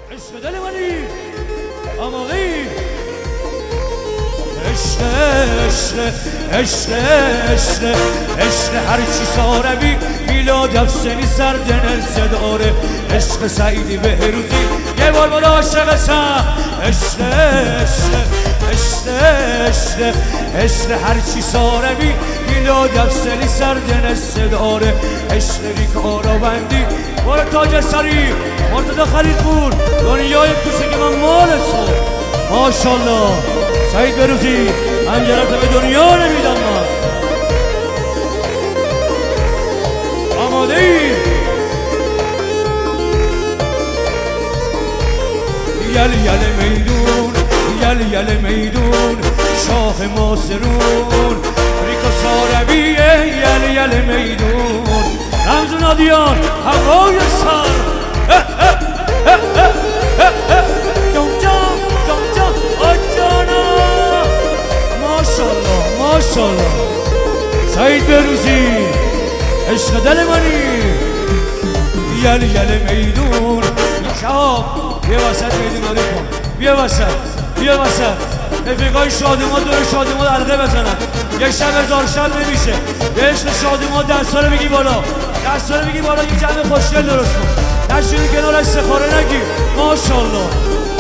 عشق دل منی آماده ای عشق عشق عشق عشق عشق هرچی ساربی میلاد افسنی سردن صداره عشق سعیدی بهروزی یه بار بالا عاشق سم عشق عشق عشق عشق عشق هرچی ساربی میلاد افسنی سردن صداره عشق بیکارا بندی بار تاج سری مرتضی خلیلپور دنیای کوچک من مال تو ماشاءالله سعید بهروزی انجرت به دنیا نمیدم من آماده ای یل یل میدون یل یل میدون شاه ماسرون ریکا ساربیه یل یل میدون رمز نادیان هوای سر ماشاءالله سعید بهروزی عشق دل منی یل یل میدون شهاب یه وسط میدون داری کن بیا وسط رفیقای شادیما دور شادیما حلقه بزنن یه شب هزار شب نمیشه به عشق شادیما دستا رو بگی بالا یه جمع خوشگل درست کن نشونی کنار استخاره نگی ماشاءالله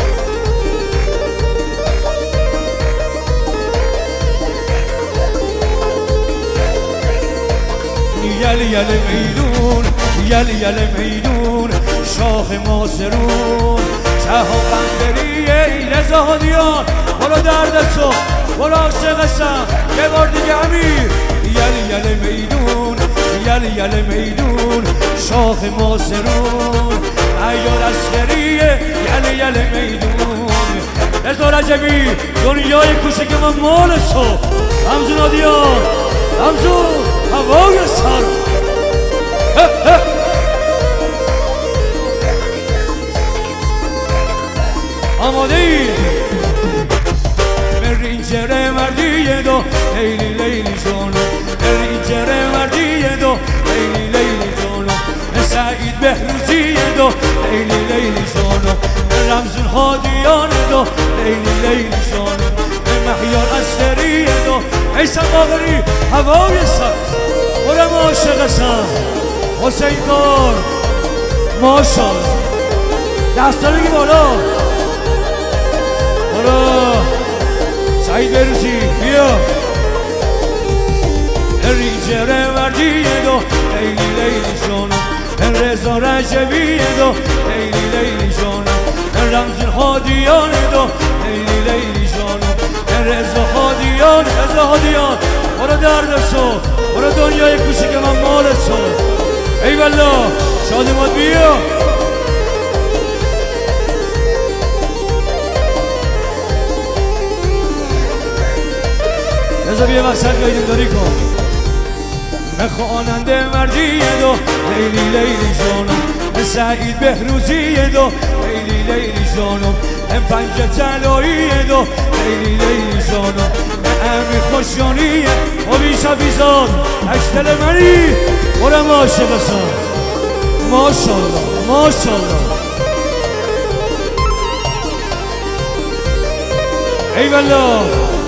یل یل میدون یل یل میدون شاه ماسرون شهاب بندریه رضا هادیان برو دردستو برو عاشق سم یه بار دیگه امیر یل یل میدون یل یل میدون شاه ماسرون عیار عسکریه یل یل میدون رضا رجبی دنیای کوچک من مال تو رمز نادیان رمزو هوای سر آماده ای مرینجره مردیه دو لیلی لیلی جانو مرینجره مردیه دو لیلی لیلی جانو سعید بهروزیه دو لیلی لیلی جانو رمزون هادیان دو لیلی لیلی جانو مهیار اسکریه دو ایسان باقری هوای سر برم عاشق سم حسین کار ماشاءالله دستا بگی بالا برو سعید بهروزی بیا رینجره وردیه دو لیلی لیلی جانو رضا رجبیه دو لیلی لیلی جانو رمز هادیان دو لیلی لیلی جانو رضا هادیان برو دردستو برو دنیای کوچک من مال تو ای والله شادیمات بیا رضا بیا وسط گایدیم داری کن خواننده مردیه دو لیلی لیلی جانم سعید بهروزیه دو لیلی لیلی جانم پنج طلاییه دو لیلی لیلی جانم امیر خوشیانیه آبی شفیزاد اشتل منی برم عاشق سم ماشاءالله ای والله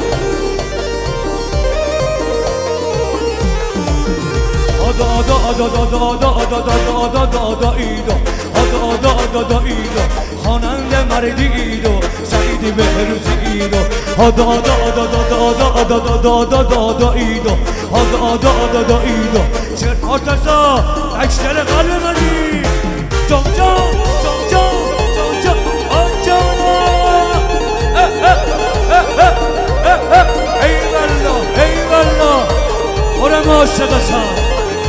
ایدو خواننده مردی ایدو سعید بهروزی ایدو ایدو چرا آتزا اکشتر قلب منی جام ای والله برم عاشق سم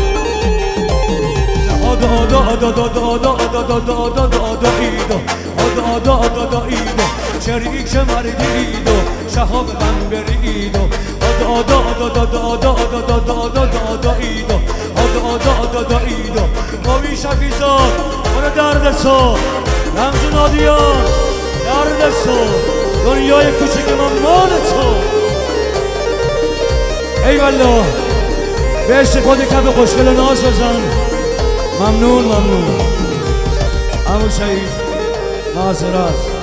ایدو شریک مردی ایدو شهاب بنبری ایدو ایدو ماوی شفیزاد برو دردستو رمز نادیان دردستو دنیای کوچک من مال تو ای والله به عشق خود کف خوشگل ناز بزن ممنون عمو سعید معذرت